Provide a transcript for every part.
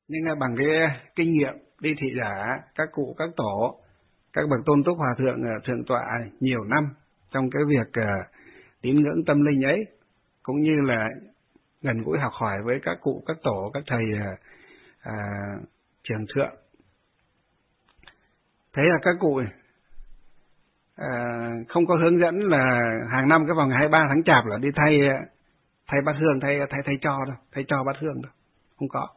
Nhưng mà bằng cái kinh nghiệm đi thị giả, các cụ, các tổ, các bậc tôn túc hòa thượng thượng tọa nhiều năm trong cái việc tín ngưỡng tâm linh ấy, cũng như là gần gũi học hỏi với các cụ, các tổ, các thầy trưởng thượng. Thế là các cụ không có hướng dẫn là hàng năm cái vào ngày 23 tháng Chạp là đi thay bát hương, thay tro đâu, thay tro bát hương đâu, không có.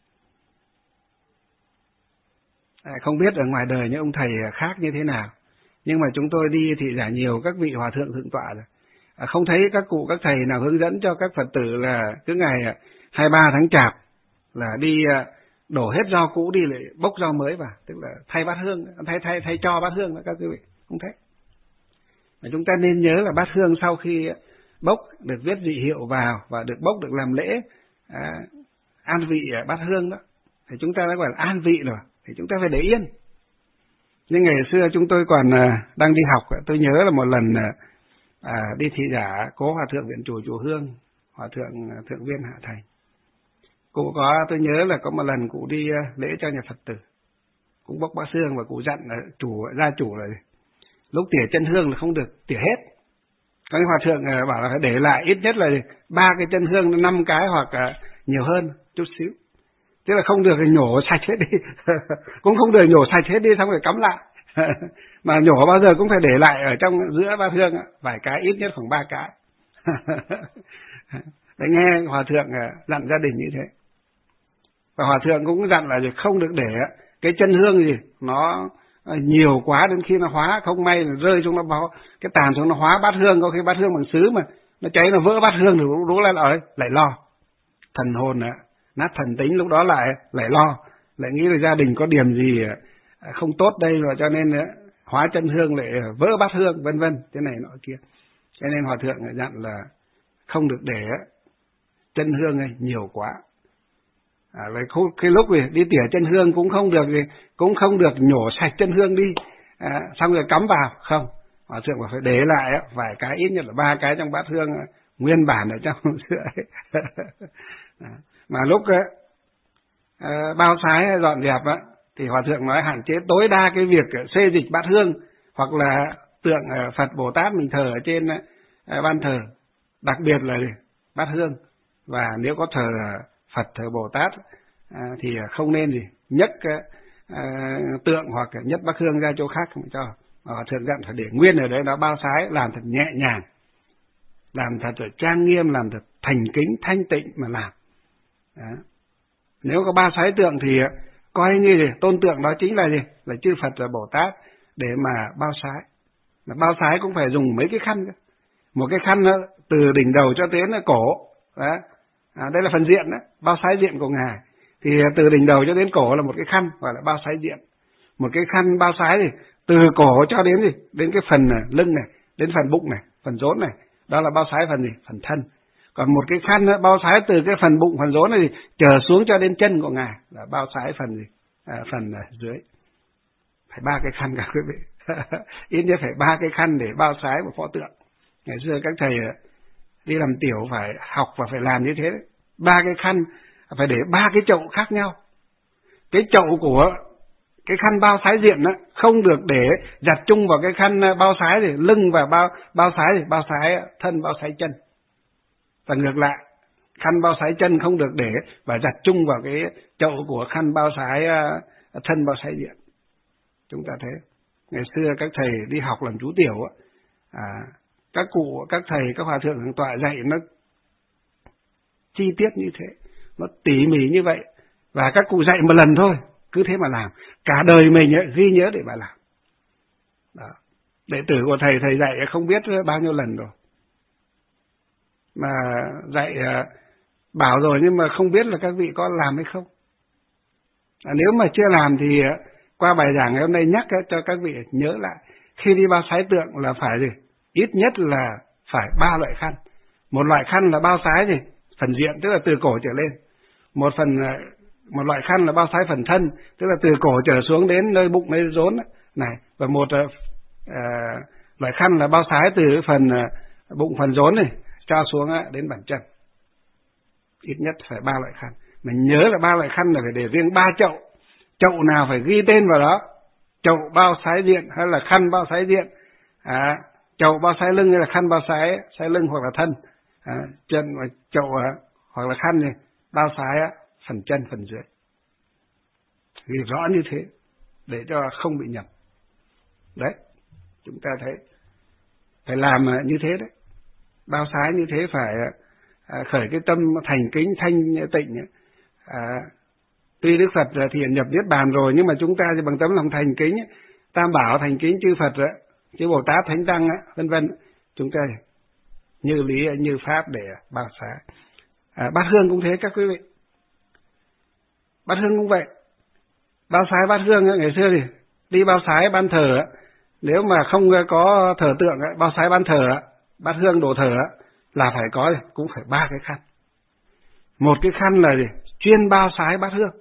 Không biết ở ngoài đời những ông thầy khác như thế nào, nhưng mà chúng tôi đi thì giả nhiều các vị hòa thượng thượng tọa rồi, không thấy các cụ, các thầy nào hướng dẫn cho các Phật tử là cứ ngày 23 tháng Chạp là đi đổ hết rau cũ đi lại bốc rau mới vào, tức là thay bát hương, thay tro bát hương đó các quý vị, không thấy. Mà chúng ta nên nhớ là bát hương sau khi bốc được viết dị hiệu vào và được bốc được làm lễ an vị bát hương đó, thì chúng ta đã gọi là an vị rồi, thì chúng ta phải để yên. Nhưng ngày xưa chúng tôi còn đang đi học, tôi nhớ là một lần đi thị giả cố hòa thượng viện chủ chùa Hương, hòa thượng thượng viên Hạ Thành. Cụ tôi nhớ là có một lần cụ đi lễ cho nhà Phật tử, cũng bốc bát hương và cụ dặn là gia chủ là lúc tỉa chân hương là không được tỉa hết. Các hòa thượng bảo là phải để lại ít nhất là 3 cái chân hương, 5 cái hoặc nhiều hơn chút xíu. Chứ là không được nhổ sạch hết đi. Cũng không được nhổ sạch hết đi xong rồi cắm lại. Mà nhổ bao giờ cũng phải để lại ở trong giữa bát hương vài cái, ít nhất khoảng 3 cái. Để nghe hòa thượng dặn gia đình như thế. Và hòa thượng cũng dặn là không được để cái chân hương gì nó nhiều quá, đến khi nó hóa không may là rơi xuống, nó cái tàn xuống nó hóa bát hương, có khi bát hương bằng sứ mà nó cháy, nó vỡ bát hương thì đúng là lại lo thần hồn nát thần tính, lúc đó lại lo, lại nghĩ là gia đình có điểm gì không tốt đây rồi, cho nên hóa chân hương lại vỡ bát hương, vân vân, thế này nọ kia. Cho nên hòa thượng dặn là không được để chân hương nhiều quá. Cái lúc đi tỉa chân hương cũng không được nhổ sạch chân hương đi, xong rồi cắm vào, không, hòa thượng phải để lại vài cái, ít nhất là 3 cái trong bát hương nguyên bản ở trong sữa ấy. Mà lúc bao sái dọn dẹp thì hòa thượng nói hạn chế tối đa cái việc xê dịch bát hương hoặc là tượng Phật Bồ Tát mình thờ ở trên ban thờ, đặc biệt là bát hương. Và nếu có thờ Phật, thờ Bồ Tát thì không nên nhấc tượng hoặc nhấc bát hương ra chỗ khác, không cho. Hòa thượng dặn phải để nguyên ở đấy, nó bao sái làm thật nhẹ nhàng, làm thật trang nghiêm, làm thật thành kính thanh tịnh mà làm. Đó. Nếu có bao sái tượng thì coi như tôn tượng đó chính là là chư Phật và Bồ Tát để mà bao sái. Mà bao sái cũng phải dùng mấy cái khăn, một cái khăn từ đỉnh đầu cho đến cổ. Đó. Đây là phần diện đó, bao sái diện của ngài. Thì từ đỉnh đầu cho đến cổ là một cái khăn gọi là bao sái diện. Một cái khăn bao sái thì từ cổ cho đến cái phần lưng này, đến phần bụng này, phần rốn này, đó là bao sái phần phần thân. Còn một cái khăn bao sái từ cái phần bụng, phần rốn này thì trở xuống cho đến chân của ngài là bao sái phần phần dưới. Phải 3 cái khăn cả quý vị. Ít nhất phải 3 cái khăn để bao sái một pho tượng. Ngày xưa các thầy đi làm tiểu phải học và phải làm như thế đấy. 3 cái khăn, phải để 3 cái chậu khác nhau. Cái chậu của cái khăn bao sái diện không được để giặt chung vào cái khăn bao sái thì lưng và bao sái thân, bao sái chân. Và ngược lại, khăn bao sái chân không được để và giặt chung vào cái chậu của khăn bao sái thân, bao sái diện. Chúng ta thấy ngày xưa các thầy đi học làm chú tiểu các cụ, các thầy, các hòa thượng thượng tọa dạy nó chi tiết như thế, nó tỉ mỉ như vậy, và các cụ dạy một lần thôi cứ thế mà làm, cả đời mình ghi nhớ để mà làm. Đó. Đệ tử của thầy dạy không biết bao nhiêu lần rồi, mà dạy bảo rồi nhưng mà không biết là các vị có làm hay không. Nếu mà chưa làm thì qua bài giảng ngày hôm nay nhắc cho các vị nhớ lại, khi đi bao sái tượng là phải ít nhất là phải 3 loại khăn. Một loại khăn là bao sái phần diện, tức là từ cổ trở lên. Một loại khăn là bao sái phần thân, tức là từ cổ trở xuống đến nơi bụng, nơi rốn này. Và một loại khăn là bao sái từ phần bụng, phần rốn này cho xuống đến bàn chân. Ít nhất phải 3 loại khăn. Mình nhớ là ba loại khăn là phải để riêng 3 chậu. Chậu nào phải ghi tên vào đó. Chậu bao sái diện hay là khăn bao sái diện. Chậu bao sái lưng hay là khăn bao sái lưng hoặc là thân. Chân và chậu hoặc là khăn này, bao sái phần chân phần dưới. Ghi rõ như thế để cho không bị nhầm. Đấy, chúng ta thấy phải làm như thế đấy. Bao sái như thế phải khởi cái tâm thành kính thanh tịnh. Tuy Đức Phật thiền nhập niết bàn rồi, nhưng mà chúng ta thì bằng tấm lòng thành kính, Tam Bảo thành kính chư Phật, chư Bồ Tát Thánh Tăng, vân vân, chúng ta như lý như pháp để bao sái. Bát hương cũng thế các quý vị. Bát hương cũng vậy. Bao sái bát hương ngày xưa thì đi bao sái ban thờ, nếu mà không có thờ tượng, bao sái ban thờ, bát hương đồ thờ là phải có, cũng phải 3 cái khăn. Một cái khăn là gì? Chuyên bao sái bát hương.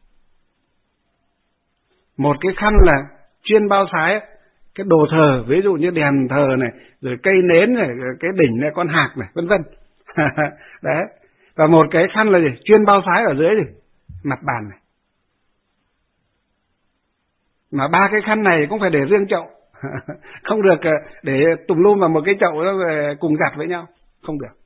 Một cái khăn là chuyên bao sái cái đồ thờ, ví dụ như đèn thờ này, rồi cây nến này, rồi cái đỉnh này, con hạc này, vân vân. Đấy. Và một cái khăn là gì? Chuyên bao sái ở dưới gì? Mặt bàn này. Mà 3 cái khăn này cũng phải để riêng chậu. Không được để tùm lum vào một cái chậu đó cùng giặt với nhau. Không được.